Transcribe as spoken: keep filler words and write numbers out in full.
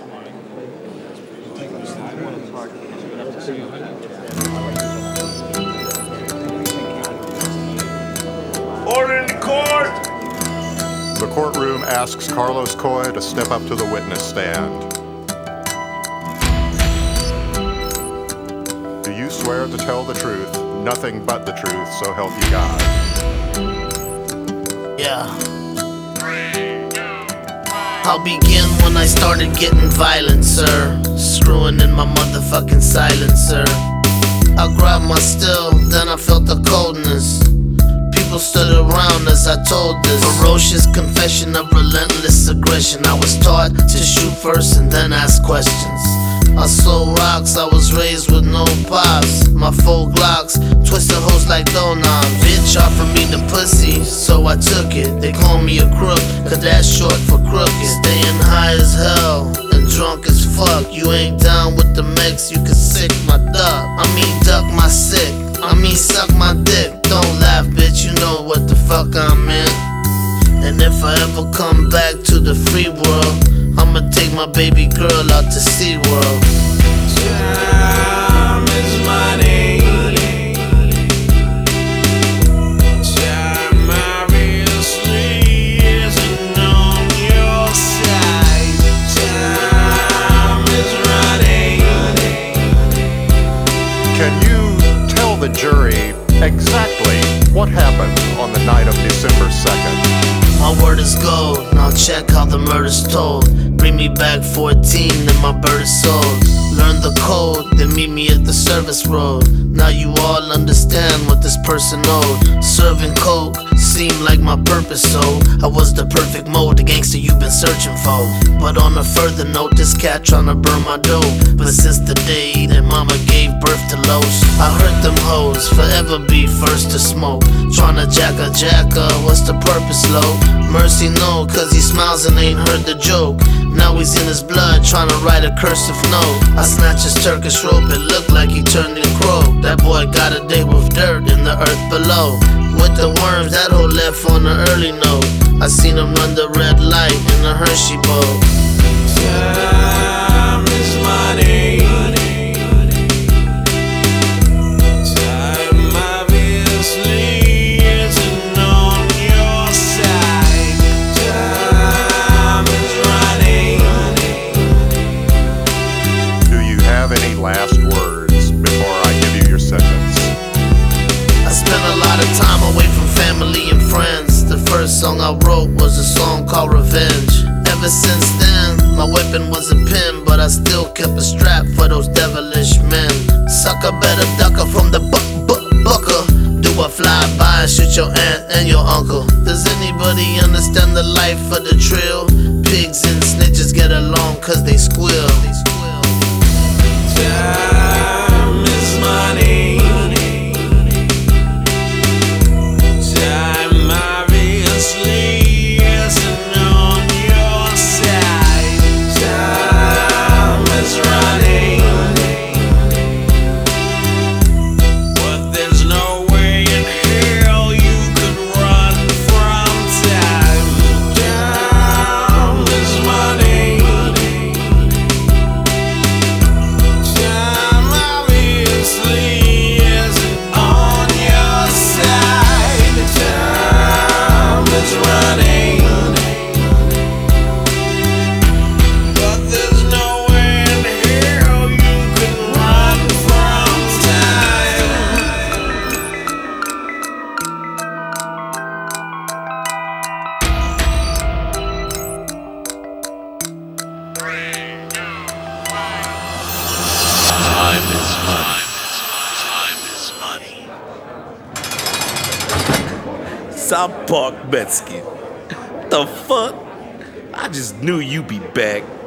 Order in the court! The courtroom asks Carlos Coy to step up to the witness stand. Do you swear to tell the truth, nothing but the truth, so help you God? Yeah. I'll begin when I started getting violent, sir. Screwing in my motherfucking silencer. I grabbed my still, then I felt the coldness. People stood around as I told this ferocious confession of relentless aggression. I was taught to shoot first and then ask questions. I sold rocks, I was raised with no pops. My full Glocks, twisted hoes like donuts. Bitch offered me the pussy, so I took it. They call me a crook, cause that's short for crooked. Staying high as hell and drunk as fuck. You ain't down with the mix, you can sick my duck. I mean duck my sick, I mean suck my dick. Don't laugh, bitch, you know what the fuck I'm in. And if I ever come back to the free world, I'ma take my baby girl out to SeaWorld. Time is money. Time obviously isn't on your side. Time is running. Can you tell the jury exactly what happened on the night of December second? My word is gold, now check how the murder's told. Bring me back fourteen, then my bird is sold. Learn the code, then meet me at the service road. Now you all understand what this person owed. Serving coke seemed like my purpose, so I was the perfect mold, the gangster you've been searching for. But on a further note, this cat tryna burn my dough. But since the day that mama gave birth to Los, I heard them hoes forever be first to smoke. Tryna jack a jacker, what's the purpose, low? Mercy no, cause he smiles and ain't heard the joke. Now he's in his blood, tryna write a cursive note. I snatch his Turkish rope, it looked like he turned in crow. That boy got a day with dirt in the earth below. With the worms, that hoe left on an early note. I seen him run the red light in the Hershey boat. Time is money. Time obviously isn't on your side. Time is running. Do you have any last words before I give you your sentence? I spent a lot of time away from family and friends. The first song I wrote was a song called Revenge. Ever since then, my weapon was a pen, but I still kept a strap for those devilish men. Sucker better ducker from the buck buck bucker. Do a fly-by and shoot your aunt and your uncle. Does anybody understand the life of the trail? Pigs and snitches get along cause they squeal. Time is money. Time obviously isn't on your side. Time is running. But there's no way in hell you could run from time. Time is money. Time obviously isn't on your side. Time is running. But there's no way in hell you can run from time. Time is money. Time is money. South Park Metzky. The fuck? I just knew you'd be back.